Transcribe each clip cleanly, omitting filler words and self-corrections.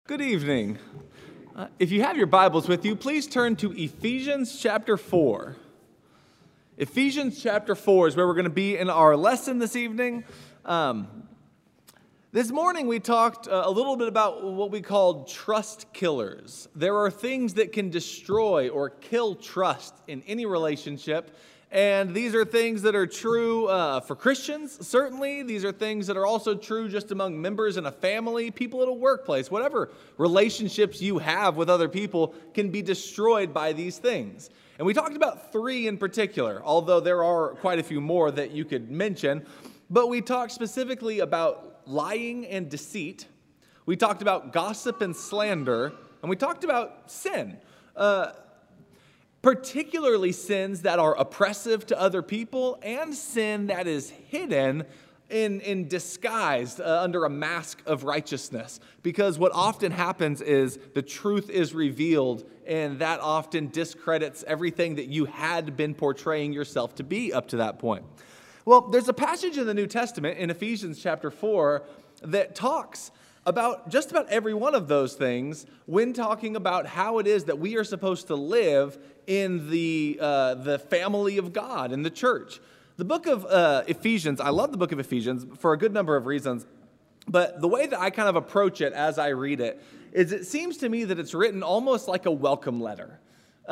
Good evening. If you have your Bibles with you, please turn to Ephesians chapter 4. Ephesians chapter 4 is where we're going to be in our lesson this evening. This morning we talked a little bit about what we called trust killers. There are things that can destroy or kill trust in any relationship. And these are things that are true for Christians, certainly. These are things that are also true just among members in a family, people at a workplace. Whatever relationships you have with other people can be destroyed by these things. And we talked about three in particular, although there are quite a few more that you could mention. But we talked specifically about lying and deceit. We talked about gossip and slander. And we talked about sin. Particularly sins that are oppressive to other people and sin that is hidden in disguise under a mask of righteousness. Because what often happens is the truth is revealed, and that often discredits everything that you had been portraying yourself to be up to that point. Well, there's a passage in the New Testament in Ephesians chapter 4 that talks about just about every one of those things when talking about how it is that we are supposed to live in the family of God, in the church. The book of Ephesians, I love the book of Ephesians for a good number of reasons, but the way that I kind of approach it as I read it is it seems to me that it's written almost like a welcome letter.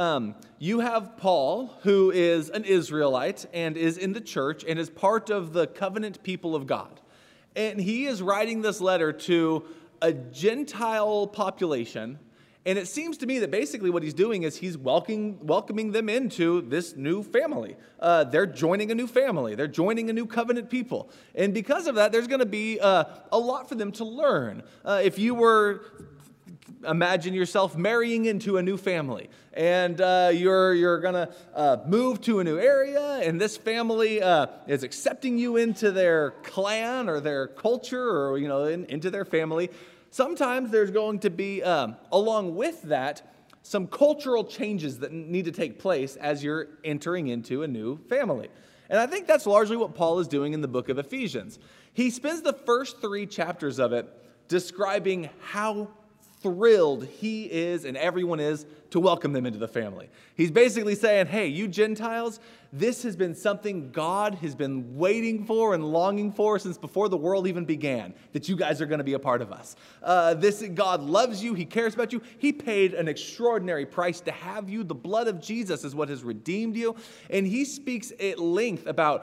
You have Paul, who is an Israelite and is in the church and is part of the covenant people of God. And he is writing this letter to a Gentile population. And it seems to me that basically what he's doing is he's welcoming them into this new family. They're joining a new family. They're joining a new covenant people. And because of that, there's going to be a lot for them to learn. If you were... Imagine yourself marrying into a new family, and you're going to move to a new area, and this family is accepting you into their clan or their culture or, into their family. Sometimes there's going to be, along with that, some cultural changes that need to take place as you're entering into a new family. And I think that's largely what Paul is doing in the book of Ephesians. He spends the first 3 chapters of it describing how thrilled he is and everyone is to welcome them into the family. He's basically saying, hey, you Gentiles, this has been something God has been waiting for and longing for since before the world even began, that you guys are going to be a part of us. God loves you. He cares about you. He paid an extraordinary price to have you. The blood of Jesus is what has redeemed you. And he speaks at length about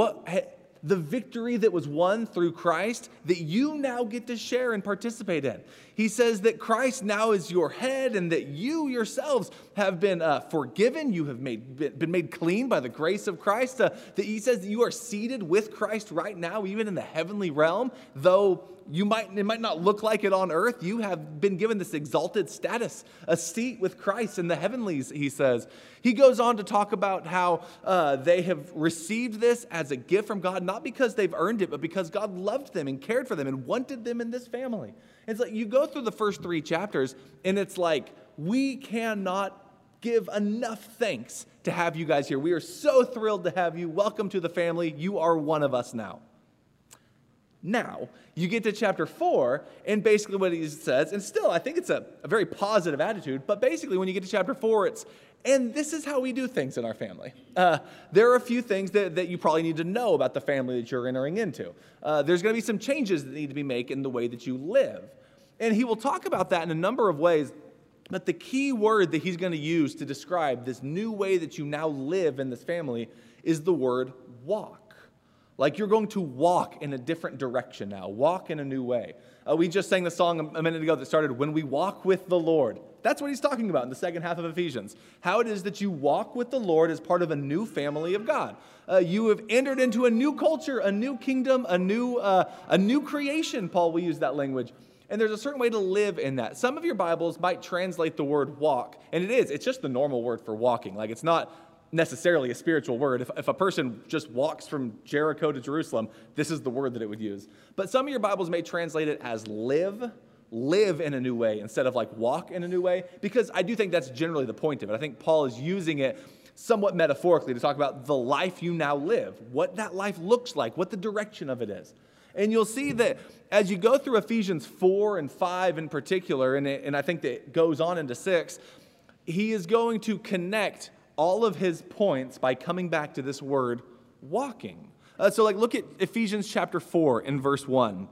the victory that was won through Christ that you now get to share and participate in. He says that Christ now is your head and that you yourselves have been forgiven. You have been made clean by the grace of Christ. That he says that you are seated with Christ right now, even in the heavenly realm. Though it might not look like it on earth, you have been given this exalted status, a seat with Christ in the heavenlies, he says. He goes on to talk about how they have received this as a gift from God, not because they've earned it, but because God loved them and cared for them and wanted them in this family. It's like you go through the first 3 chapters, and it's like, we cannot give enough thanks to have you guys here. We are so thrilled to have you. Welcome to the family. You are one of us now. Now, you get to chapter 4, and basically what he says, and still, I think it's a very positive attitude, but basically when you get to chapter 4, and this is how we do things in our family. There are a few things that you probably need to know about the family that you're entering into. There's going to be some changes that need to be made in the way that you live. And he will talk about that in a number of ways, but the key word that he's going to use to describe this new way that you now live in this family is the word walk. Like you're going to walk in a different direction now, walk in a new way. We just sang the song a minute ago that started, When We Walk with the Lord. That's what he's talking about in the second half of Ephesians. How it is that you walk with the Lord as part of a new family of God. You have entered into a new culture, a new kingdom, a new creation, Paul will use that language. And there's a certain way to live in that. Some of your Bibles might translate the word walk, and it's just the normal word for walking. Like it's not necessarily a spiritual word. If a person just walks from Jericho to Jerusalem, this is the word that it would use. But some of your Bibles may translate it as live in a new way instead of like walk in a new way, because I do think that's generally the point of it. I think Paul is using it somewhat metaphorically to talk about the life you now live, what that life looks like, what the direction of it is. And you'll see that as you go through Ephesians 4 and 5 in particular, and I think that it goes on into 6, he is going to connect all of his points by coming back to this word, walking. So look at Ephesians chapter 4 in verse 1.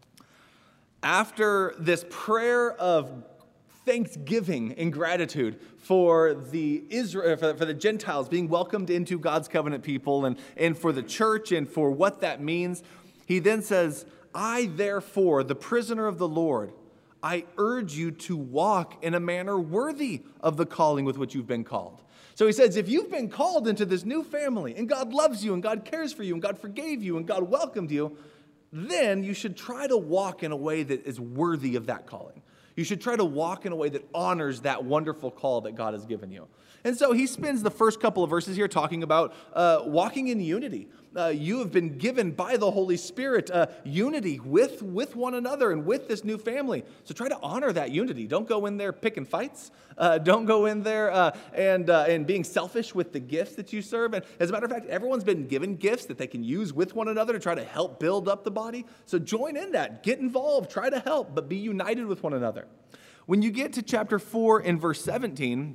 After this prayer of thanksgiving and gratitude for the Gentiles being welcomed into God's covenant people and for the church and for what that means, he then says, I therefore, the prisoner of the Lord, I urge you to walk in a manner worthy of the calling with which you've been called. So he says, if you've been called into this new family and God loves you and God cares for you and God forgave you and God welcomed you, then you should try to walk in a way that is worthy of that calling. You should try to walk in a way that honors that wonderful call that God has given you. And so he spends the first couple of verses here talking about walking in unity. You have been given by the Holy Spirit unity with one another and with this new family. So try to honor that unity. Don't go in there picking fights. Don't go in there and being selfish with the gifts that you serve. And as a matter of fact, everyone's been given gifts that they can use with one another to try to help build up the body. So join in that. Get involved. Try to help, but be united with one another. When you get to chapter 4 and verse 17,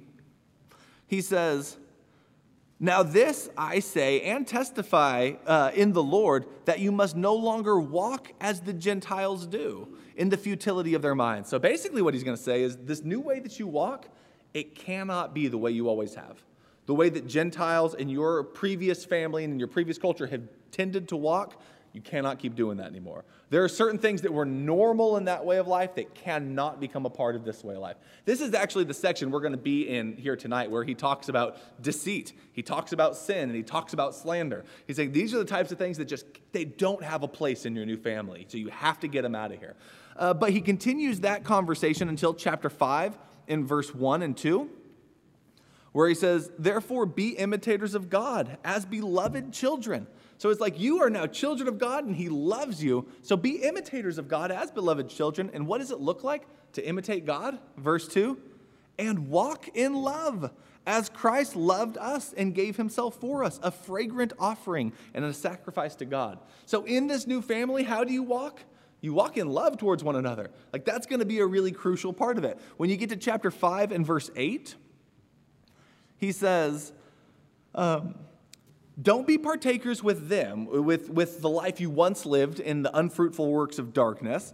he says, now this I say and testify in the Lord, that you must no longer walk as the Gentiles do, in the futility of their minds. So basically what he's going to say is this new way that you walk, it cannot be the way you always have. The way that Gentiles in your previous family and in your previous culture have tended to walk, you cannot keep doing that anymore. There are certain things that were normal in that way of life that cannot become a part of this way of life. This is actually the section we're going to be in here tonight where he talks about deceit. He talks about sin and he talks about slander. He's saying these are the types of things that they don't have a place in your new family. So you have to get them out of here. But he continues that conversation until chapter 5 in verse 1 and 2. Where he says, therefore be imitators of God as beloved children. So it's like you are now children of God and he loves you. So be imitators of God as beloved children. And what does it look like to imitate God? Verse 2, and walk in love as Christ loved us and gave himself for us, a fragrant offering and a sacrifice to God. So in this new family, how do you walk? You walk in love towards one another. Like that's going to be a really crucial part of it. When you get to chapter 5 and verse 8, he says, don't be partakers with them, with the life you once lived in the unfruitful works of darkness,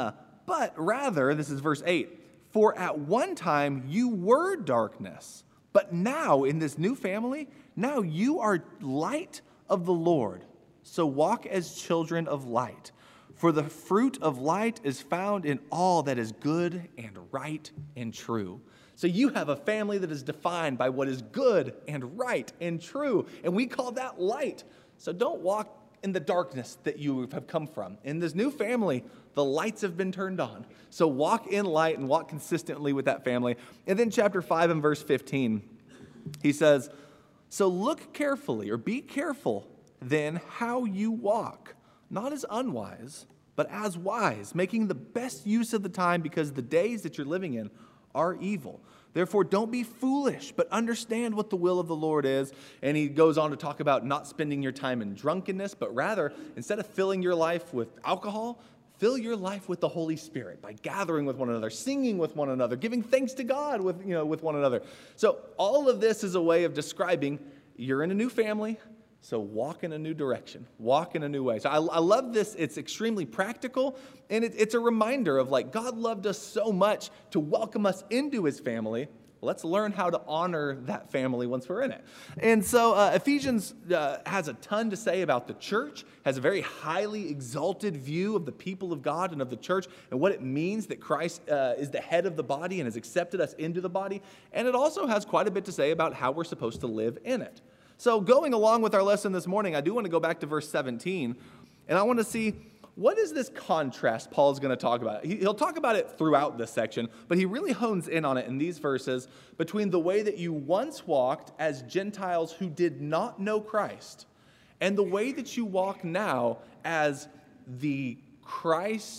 but rather, this is verse 8, for at one time you were darkness, but now in this new family, now you are light of the Lord. So walk as children of light. For the fruit of light is found in all that is good and right and true. So you have a family that is defined by what is good and right and true. And we call that light. So don't walk in the darkness that you have come from. In this new family, the lights have been turned on. So walk in light and walk consistently with that family. And then chapter 5 and verse 15, he says, so look carefully or be careful then how you walk, not as unwise, but as wise, making the best use of the time because the days that you're living in are evil. Therefore, don't be foolish, but understand what the will of the Lord is. And he goes on to talk about not spending your time in drunkenness, but rather, instead of filling your life with alcohol, fill your life with the Holy Spirit by gathering with one another, singing with one another, giving thanks to God with one another. So all of this is a way of describing you're in a new family, so walk in a new direction, walk in a new way. So I love this. It's extremely practical, and it's a reminder of like God loved us so much to welcome us into his family. Let's learn how to honor that family once we're in it. And so Ephesians has a ton to say about the church, has a very highly exalted view of the people of God and of the church and what it means that Christ is the head of the body and has accepted us into the body. And it also has quite a bit to say about how we're supposed to live in it. So going along with our lesson this morning, I do want to go back to verse 17, and I want to see what is this contrast Paul's going to talk about. He'll talk about it throughout this section, but he really hones in on it in these verses between the way that you once walked as Gentiles who did not know Christ and the way that you walk now as the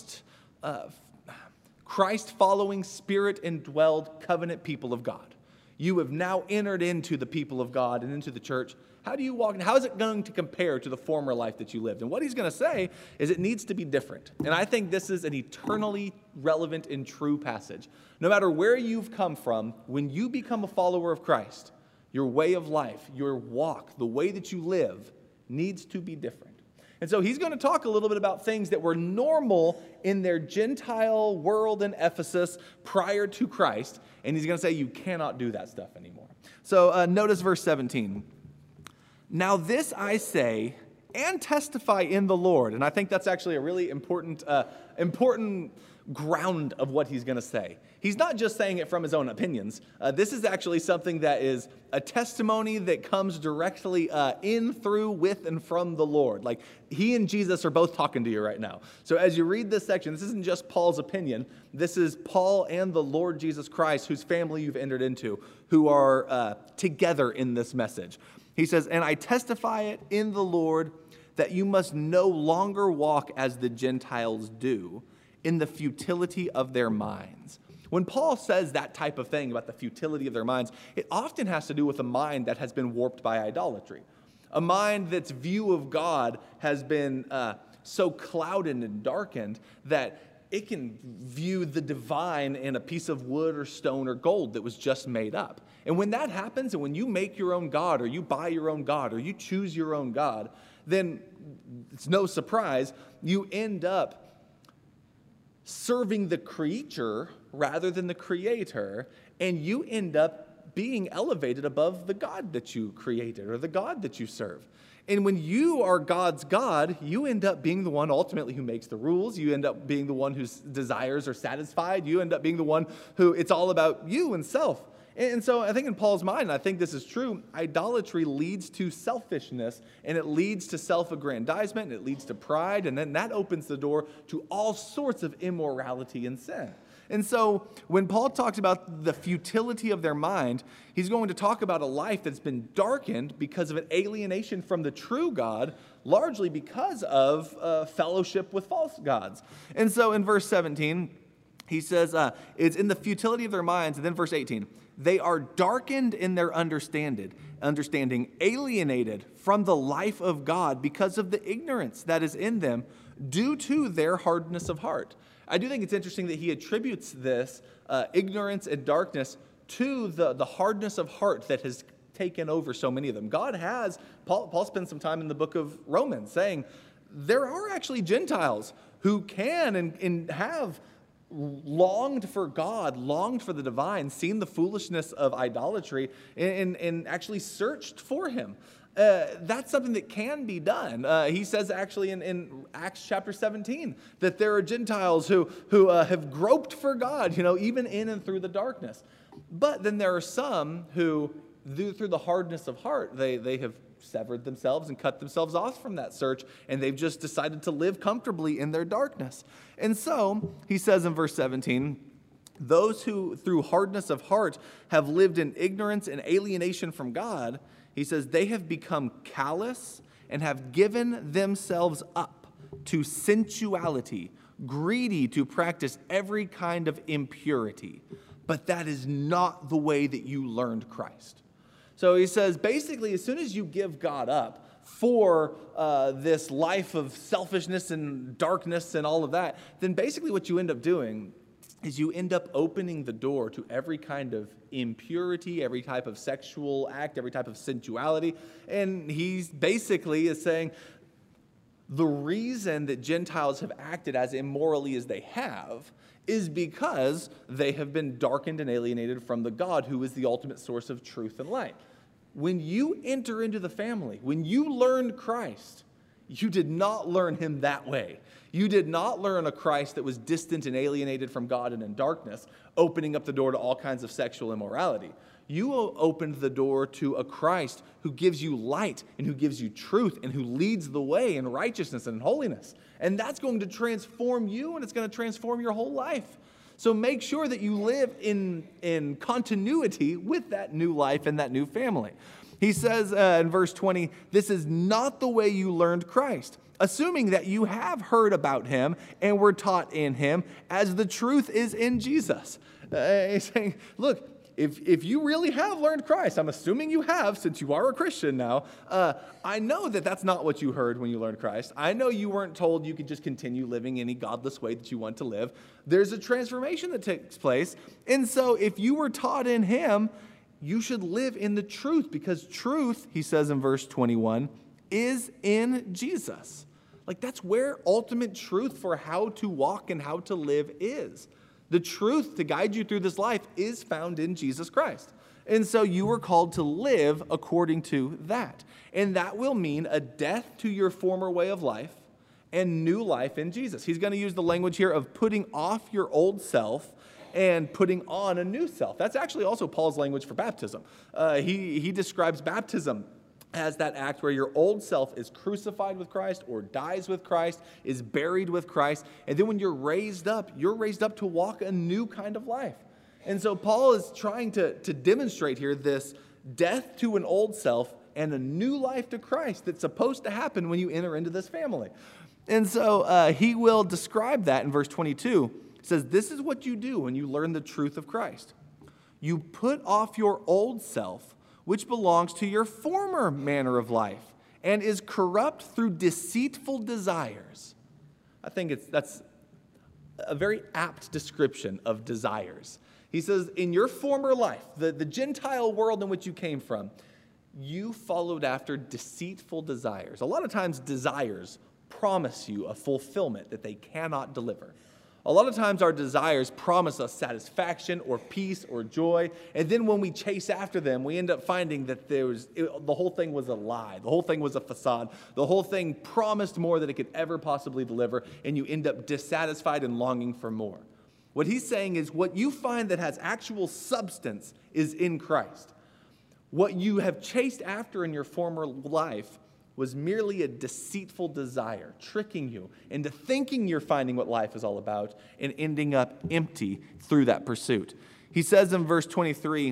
Christ-following, Spirit-indwelled covenant people of God. You have now entered into the people of God and into the church. How do you walk? How is it going to compare to the former life that you lived? And what he's going to say is it needs to be different. And I think this is an eternally relevant and true passage. No matter where you've come from, when you become a follower of Christ, your way of life, your walk, the way that you live needs to be different. And so he's going to talk a little bit about things that were normal in their Gentile world in Ephesus prior to Christ. And he's going to say you cannot do that stuff anymore. So notice verse 17. Now this I say and testify in the Lord. And I think that's actually a really important ground of what he's going to say. He's not just saying it from his own opinions. This is actually something that is a testimony that comes directly in, through, with, and from the Lord. Like he and Jesus are both talking to you right now. So as you read this section, this isn't just Paul's opinion. This is Paul and the Lord Jesus Christ, whose family you've entered into, who are together in this message. He says, and I testify it in the Lord that you must no longer walk as the Gentiles do, in the futility of their minds. When Paul says that type of thing about the futility of their minds, it often has to do with a mind that has been warped by idolatry. A mind that's view of God has been so clouded and darkened that it can view the divine in a piece of wood or stone or gold that was just made up. And when that happens, and when you make your own God, or you buy your own God, or you choose your own God, then it's no surprise you end up serving the creature rather than the creator, and you end up being elevated above the God that you created or the God that you serve. And when you are God's God, you end up being the one ultimately who makes the rules. You end up being the one whose desires are satisfied. You end up being the one who it's all about you and self. And so I think in Paul's mind, and I think this is true, idolatry leads to selfishness, and it leads to self-aggrandizement, and it leads to pride, and then that opens the door to all sorts of immorality and sin. And so when Paul talks about the futility of their mind, he's going to talk about a life that's been darkened because of an alienation from the true God, largely because of fellowship with false gods. And so in verse 17, he says, it's in the futility of their minds. And then verse 18, they are darkened in their understanding, alienated from the life of God because of the ignorance that is in them due to their hardness of heart. I do think it's interesting that he attributes this ignorance and darkness to the hardness of heart that has taken over so many of them. Paul spends some time in the book of Romans saying there are actually Gentiles who can and have longed for God, longed for the divine, seen the foolishness of idolatry, and actually searched for him. That's something that can be done. He says actually in Acts chapter 17 that there are Gentiles who have groped for God, even in and through the darkness. But then there are some who, through the hardness of heart, they have severed themselves and cut themselves off from that search, and they've just decided to live comfortably in their darkness. And so, he says in verse 17, those who through hardness of heart have lived in ignorance and alienation from God, he says they have become callous and have given themselves up to sensuality, greedy to practice every kind of impurity. But that is not the way that you learned Christ. So he says, basically, as soon as you give God up for this life of selfishness and darkness and all of that, then basically what you end up doing is you end up opening the door to every kind of impurity, every type of sexual act, every type of sensuality. And he's basically is saying the reason that Gentiles have acted as immorally as they have is because they have been darkened and alienated from the God who is the ultimate source of truth and light. When you enter into the family, when you learned Christ, you did not learn him that way. You did not learn a Christ that was distant and alienated from God and in darkness, opening up the door to all kinds of sexual immorality. You opened the door to a Christ who gives you light and who gives you truth and who leads the way in righteousness and holiness. And that's going to transform you, and it's going to transform your whole life. So make sure that you live in continuity with that new life and that new family. He says in verse 20, this is not the way you learned Christ, assuming that you have heard about him and were taught in him as the truth is in Jesus. He's saying, look, if you really have learned Christ, I'm assuming you have since you are a Christian now, I know that that's not what you heard when you learned Christ. I know you weren't told you could just continue living any godless way that you want to live. There's a transformation that takes place. And so if you were taught in him, you should live in the truth, because truth, he says in verse 21, is in Jesus. Like, that's where ultimate truth for how to walk and how to live is. The truth to guide you through this life is found in Jesus Christ. And so you are called to live according to that. And that will mean a death to your former way of life and new life in Jesus. He's going to use the language here of putting off your old self and putting on a new self. That's actually also Paul's language for baptism. He describes baptism as that act where your old self is crucified with Christ or dies with Christ, is buried with Christ, and then when you're raised up to walk a new kind of life. And so Paul is trying to demonstrate here this death to an old self and a new life to Christ that's supposed to happen when you enter into this family. And so he will describe that in verse 22. It says, this is what you do when you learn the truth of Christ. You put off your old self, which belongs to your former manner of life and is corrupt through deceitful desires. I think that's a very apt description of desires. He says, in your former life, the Gentile world in which you came from, you followed after deceitful desires. A lot of times desires promise you a fulfillment that they cannot deliver. A lot of times our desires promise us satisfaction or peace or joy, and then when we chase after them, we end up finding that the whole thing was a lie. The whole thing was a facade. The whole thing promised more than it could ever possibly deliver, and you end up dissatisfied and longing for more. What he's saying is what you find that has actual substance is in Christ. What you have chased after in your former life was merely a deceitful desire, tricking you into thinking you're finding what life is all about and ending up empty through that pursuit. He says in verse 23,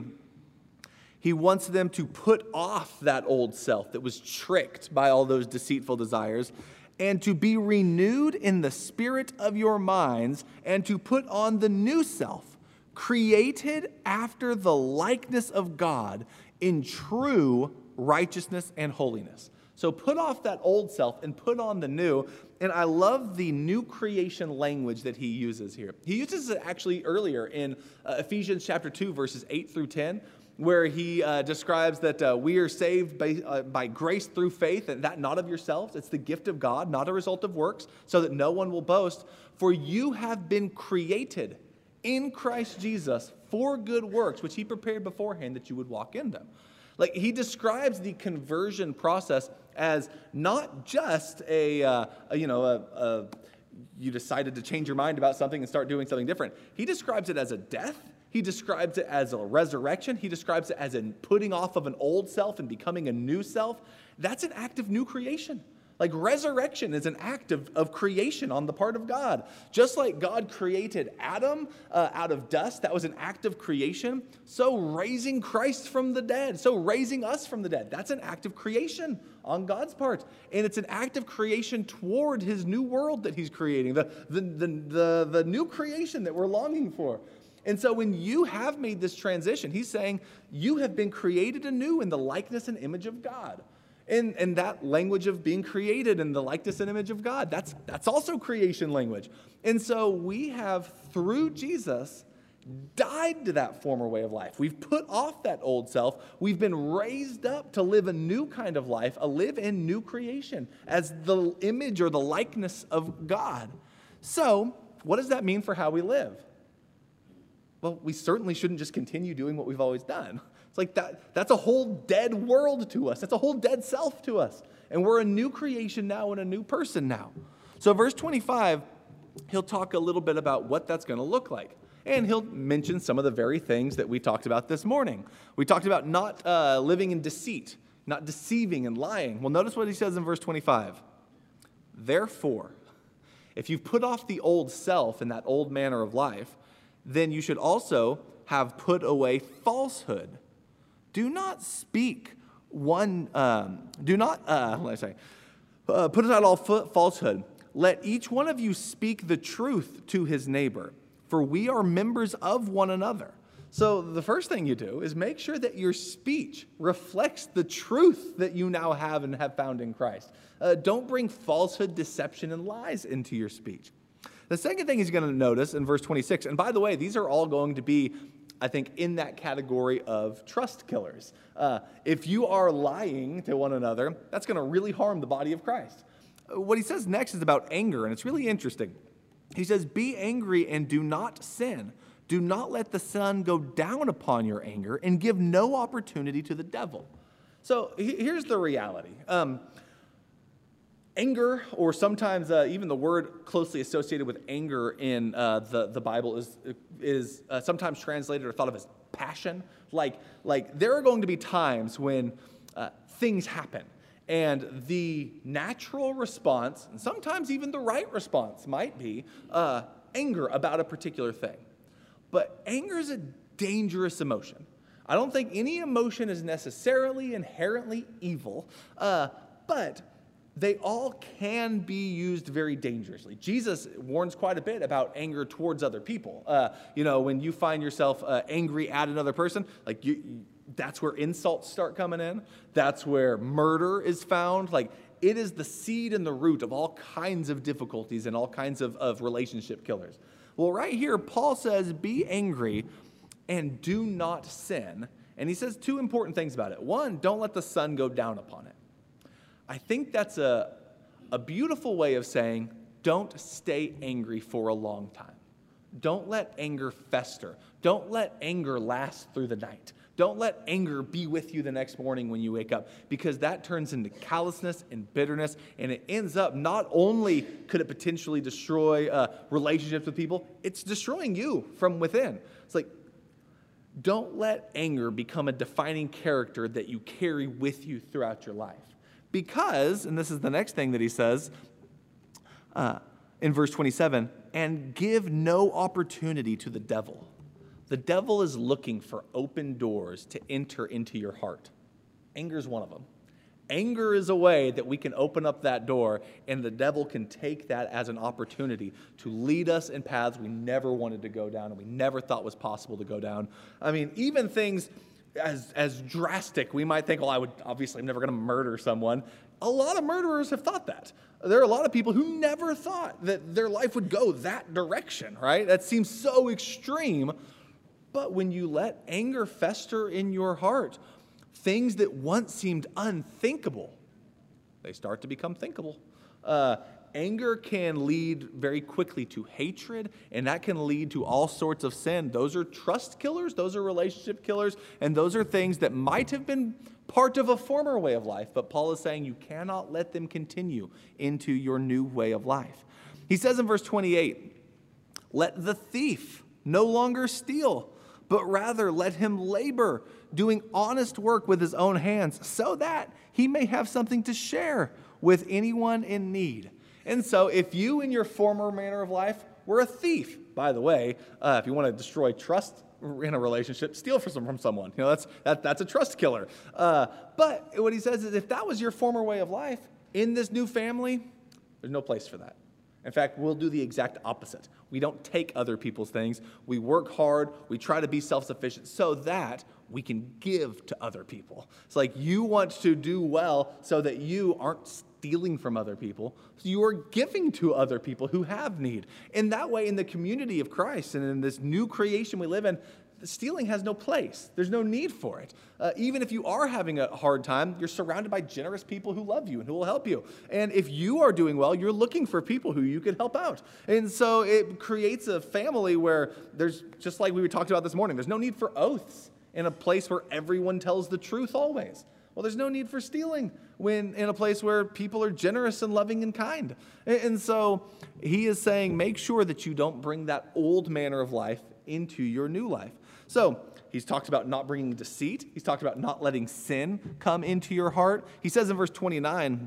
he wants them to put off that old self that was tricked by all those deceitful desires and to be renewed in the spirit of your minds and to put on the new self, created after the likeness of God in true righteousness and holiness. So put off that old self and put on the new. And I love the new creation language that he uses here. He uses it actually earlier in Ephesians chapter 2, verses 8 through 10, where he describes that we are saved by grace through faith, and that not of yourselves. It's the gift of God, not a result of works, so that no one will boast. For you have been created in Christ Jesus for good works, which he prepared beforehand that you would walk in them. Like, he describes the conversion process as not just you decided to change your mind about something and start doing something different. He describes it as a death. He describes it as a resurrection. He describes it as a putting off of an old self and becoming a new self. That's an act of new creation. Like, resurrection is an act of creation on the part of God. Just like God created Adam out of dust, that was an act of creation. So raising Christ from the dead, so raising us from the dead, that's an act of creation on God's part. And it's an act of creation toward his new world that he's creating, the new creation that we're longing for. And so when you have made this transition, he's saying you have been created anew in the likeness and image of God. And that language of being created in the likeness and image of God, that's also creation language. And so we have, through Jesus, died to that former way of life. We've put off that old self. We've been raised up to live a new kind of life, live in new creation as the image or the likeness of God. So what does that mean for how we live? Well, we certainly shouldn't just continue doing what we've always done. It's like that's a whole dead world to us. That's a whole dead self to us. And we're a new creation now and a new person now. So verse 25, he'll talk a little bit about what that's going to look like. And he'll mention some of the very things that we talked about this morning. We talked about not living in deceit, not deceiving and lying. Well, notice what he says in verse 25. Therefore, if you've put off the old self and that old manner of life, then you should also have put away falsehood. Do not speak put aside all falsehood. Let each one of you speak the truth to his neighbor, for we are members of one another. So the first thing you do is make sure that your speech reflects the truth that you now have and have found in Christ. Don't bring falsehood, deception, and lies into your speech. The second thing he's going to notice in verse 26, and by the way, these are all going to be, I think, in that category of trust killers. If you are lying to one another, that's going to really harm the body of Christ. What he says next is about anger, and it's really interesting. He says, be angry and do not sin. Do not let the sun go down upon your anger and give no opportunity to the devil. So here's the reality. Anger, or sometimes even the word closely associated with anger in the Bible is sometimes translated or thought of as passion. Like there are going to be times when things happen, and the natural response, and sometimes even the right response, might be anger about a particular thing. But anger is a dangerous emotion. I don't think any emotion is necessarily inherently evil, but they all can be used very dangerously. Jesus warns quite a bit about anger towards other people. When you find yourself angry at another person, that's where insults start coming in. That's where murder is found. It is the seed and the root of all kinds of difficulties and all kinds of relationship killers. Well, right here, Paul says, be angry and do not sin. And he says two important things about it. One, don't let the sun go down upon it. I think that's a beautiful way of saying, don't stay angry for a long time. Don't let anger fester. Don't let anger last through the night. Don't let anger be with you the next morning when you wake up, because that turns into callousness and bitterness, and it ends up, not only could it potentially destroy relationships with people, it's destroying you from within. It's like, don't let anger become a defining character that you carry with you throughout your life. Because, and this is the next thing that he says in verse 27, and give no opportunity to the devil. The devil is looking for open doors to enter into your heart. Anger is one of them. Anger is a way that we can open up that door, and the devil can take that as an opportunity to lead us in paths we never wanted to go down and we never thought was possible to go down. I mean, even things as drastic, we might think, I'm never going to murder someone. A lot of murderers have thought that. There are a lot of people who never thought that their life would go that direction, right? That seems so extreme. But when you let anger fester in your heart, things that once seemed unthinkable, they start to become thinkable. Anger can lead very quickly to hatred, and that can lead to all sorts of sin. Those are trust killers, those are relationship killers, and those are things that might have been part of a former way of life, but Paul is saying you cannot let them continue into your new way of life. He says in verse 28, let the thief no longer steal, but rather let him labor, doing honest work with his own hands, so that he may have something to share with anyone in need. And so if you in your former manner of life were a thief, by the way, if you want to destroy trust in a relationship, steal from someone. That's a trust killer. But what he says is if that was your former way of life, in this new family, there's no place for that. In fact, we'll do the exact opposite. We don't take other people's things. We work hard. We try to be self-sufficient so that we can give to other people. It's like you want to do well so that you aren't stealing from other people. So you are giving to other people who have need. In that way, in the community of Christ and in this new creation we live in, stealing has no place. There's no need for it. Even if you are having a hard time, you're surrounded by generous people who love you and who will help you. And if you are doing well, you're looking for people who you can help out. And so it creates a family where there's, just like we talked about this morning, there's no need for oaths in a place where everyone tells the truth always. Well, there's no need for stealing when in a place where people are generous and loving and kind. And so he is saying, make sure that you don't bring that old manner of life into your new life. So he's talked about not bringing deceit. He's talked about not letting sin come into your heart. He says in verse 29,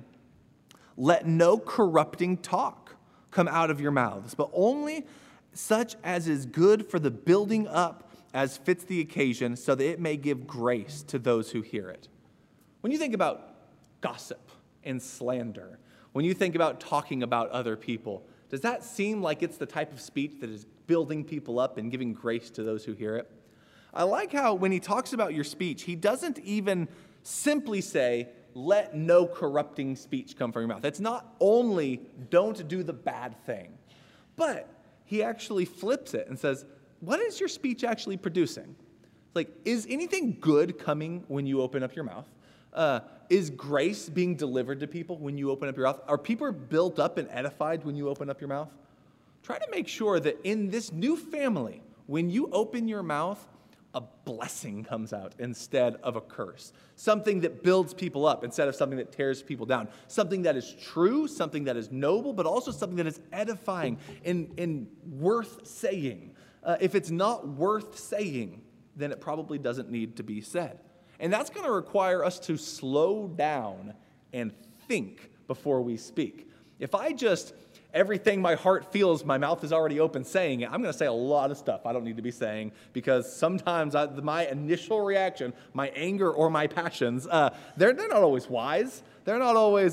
let no corrupting talk come out of your mouths, but only such as is good for the building up as fits the occasion, so that it may give grace to those who hear it. When you think about gossip and slander, when you think about talking about other people, does that seem like it's the type of speech that is building people up and giving grace to those who hear it? I like how when he talks about your speech, he doesn't even simply say, let no corrupting speech come from your mouth. It's not only don't do the bad thing, but he actually flips it and says, what is your speech actually producing? Like, is anything good coming when you open up your mouth? Is grace being delivered to people when you open up your mouth? Are people built up and edified when you open up your mouth? Try to make sure that in this new family, when you open your mouth, a blessing comes out instead of a curse. Something that builds people up instead of something that tears people down. Something that is true, something that is noble, but also something that is edifying and worth saying. If it's not worth saying, then it probably doesn't need to be said. And that's going to require us to slow down and think before we speak. If I just, everything my heart feels, my mouth is already open saying it, I'm going to say a lot of stuff I don't need to be saying, because sometimes my initial reaction, my anger or my passions, they're not always wise. They're not always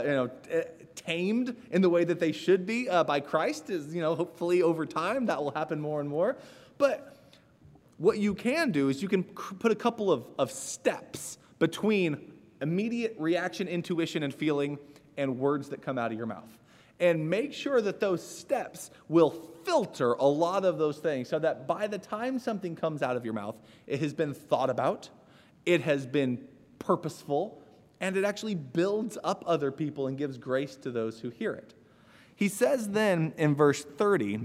tamed in the way that they should be by Christ. Hopefully over time that will happen more and more. But what you can do is you can put a couple of steps between immediate reaction, intuition, and feeling and words that come out of your mouth. And make sure that those steps will filter a lot of those things so that by the time something comes out of your mouth, it has been thought about, it has been purposeful, and it actually builds up other people and gives grace to those who hear it. He says then in verse 30,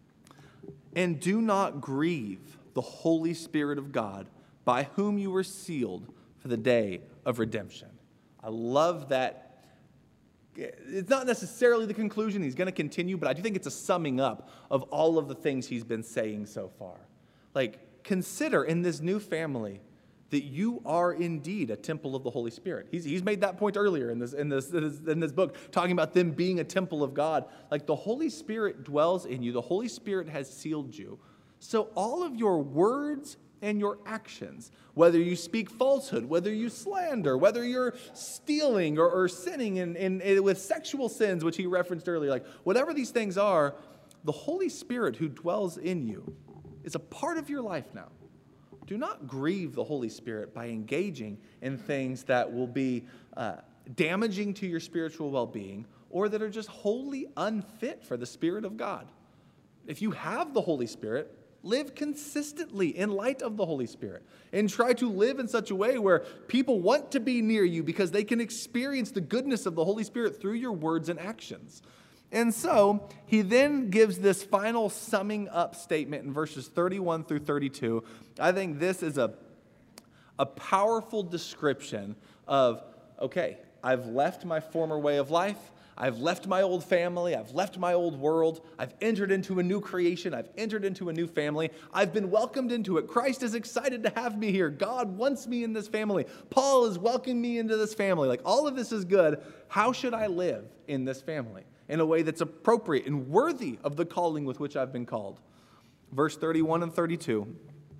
and do not grieve the Holy Spirit of God, by whom you were sealed for the day of redemption. I love that. It's not necessarily the conclusion. He's going to continue, but I do think it's a summing up of all of the things he's been saying so far. Like, consider in this new family that you are indeed a temple of the Holy Spirit. He's made that point earlier in this book, talking about them being a temple of God. Like, the Holy Spirit dwells in you. The Holy Spirit has sealed you. So all of your words and your actions, whether you speak falsehood, whether you slander, whether you're stealing or sinning with sexual sins, which he referenced earlier, like whatever these things are, the Holy Spirit who dwells in you is a part of your life now. Do not grieve the Holy Spirit by engaging in things that will be damaging to your spiritual well-being or that are just wholly unfit for the Spirit of God. If you have the Holy Spirit, live consistently in light of the Holy Spirit and try to live in such a way where people want to be near you because they can experience the goodness of the Holy Spirit through your words and actions. And so he then gives this final summing up statement in verses 31 through 32. I think this is a powerful description of, okay, I've left my former way of life. I've left my old family. I've left my old world. I've entered into a new creation. I've entered into a new family. I've been welcomed into it. Christ is excited to have me here. God wants me in this family. Paul is welcoming me into this family. Like, all of this is good. How should I live in this family in a way that's appropriate and worthy of the calling with which I've been called? Verse 31 and 32.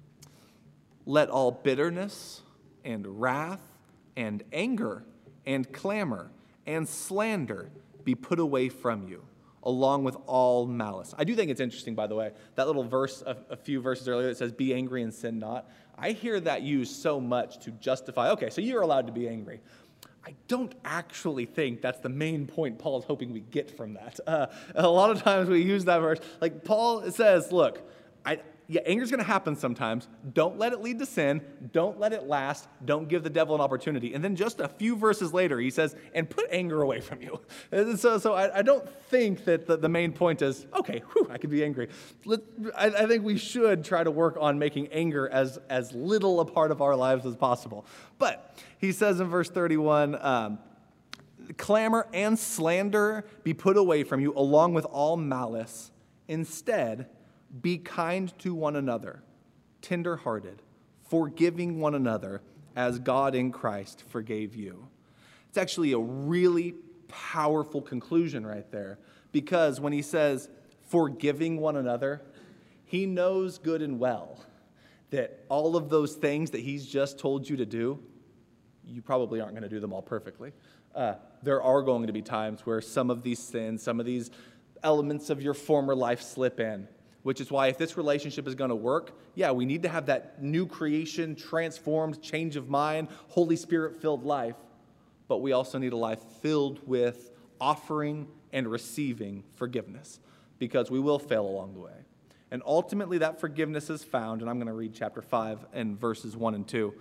Let all bitterness and wrath and anger and clamor and slander be put away from you, along with all malice. I do think it's interesting, by the way, that little verse, a few verses earlier, that says, be angry and sin not. I hear that used so much to justify, okay, so you're allowed to be angry. I don't actually think that's the main point Paul's hoping we get from that. A lot of times we use that verse. Like, Paul says, look, anger's going to happen sometimes. Don't let it lead to sin. Don't let it last. Don't give the devil an opportunity. And then just a few verses later, he says, and put anger away from you. So I don't think that the main point is, okay, I could be angry. I think we should try to work on making anger as little a part of our lives as possible. But he says in verse 31, clamor and slander be put away from you, along with all malice. Instead, be kind to one another, tender-hearted, forgiving one another as God in Christ forgave you. It's actually a really powerful conclusion right there, because when he says forgiving one another, he knows good and well that all of those things that he's just told you to do, you probably aren't going to do them all perfectly. There are going to be times where some of these sins, some of these elements of your former life slip in. which is why if this relationship is going to work, yeah, we need to have that new creation, transformed, change of mind, Holy Spirit-filled life. But we also need a life filled with offering and receiving forgiveness, because we will fail along the way. And ultimately that forgiveness is found, and I'm going to read chapter 5 and verses 1 and 2.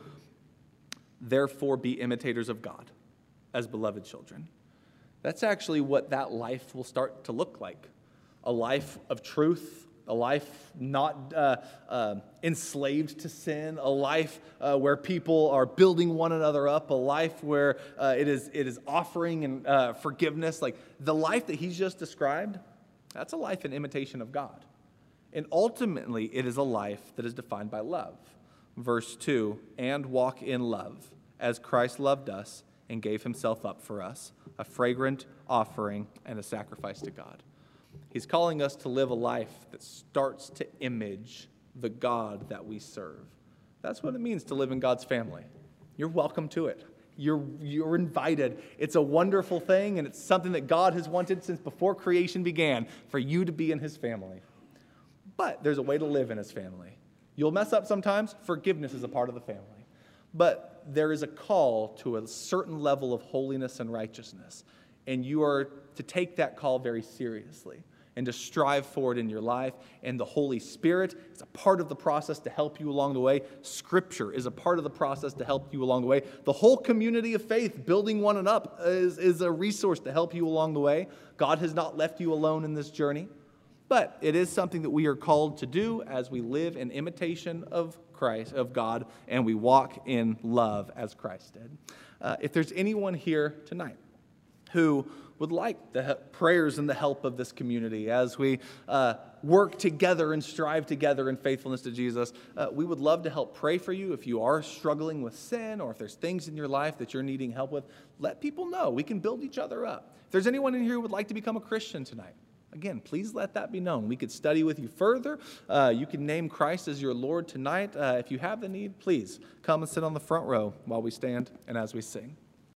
Therefore be imitators of God as beloved children. That's actually what that life will start to look like. A life of truth, a life not enslaved to sin, a life where people are building one another up, a life where it is offering and forgiveness. Like the life that he's just described, that's a life in imitation of God. And ultimately, it is a life that is defined by love. Verse 2, and walk in love, as Christ loved us and gave himself up for us, a fragrant offering and a sacrifice to God. He's calling us to live a life that starts to image the God that we serve. That's what it means to live in God's family. You're welcome to it. You're invited. It's a wonderful thing, and it's something that God has wanted since before creation began, for you to be in his family. But there's a way to live in his family. You'll mess up sometimes. Forgiveness is a part of the family. But there is a call to a certain level of holiness and righteousness, and you are to take that call very seriously and to strive for it in your life. And the Holy Spirit is a part of the process to help you along the way. Scripture is a part of the process to help you along the way. The whole community of faith, building one up, is a resource to help you along the way. God has not left you alone in this journey, but it is something that we are called to do as we live in imitation of Christ, of God, and we walk in love as Christ did. If there's anyone here tonight who would like the prayers and the help of this community as we work together and strive together in faithfulness to Jesus, we would love to help pray for you. If you are struggling with sin, or if there's things in your life that you're needing help with, let people know. We can build each other up. If there's anyone in here who would like to become a Christian tonight, again, please let that be known. We could study with you further. You can name Christ as your Lord tonight. If you have the need, please come and sit on the front row while we stand and as we sing.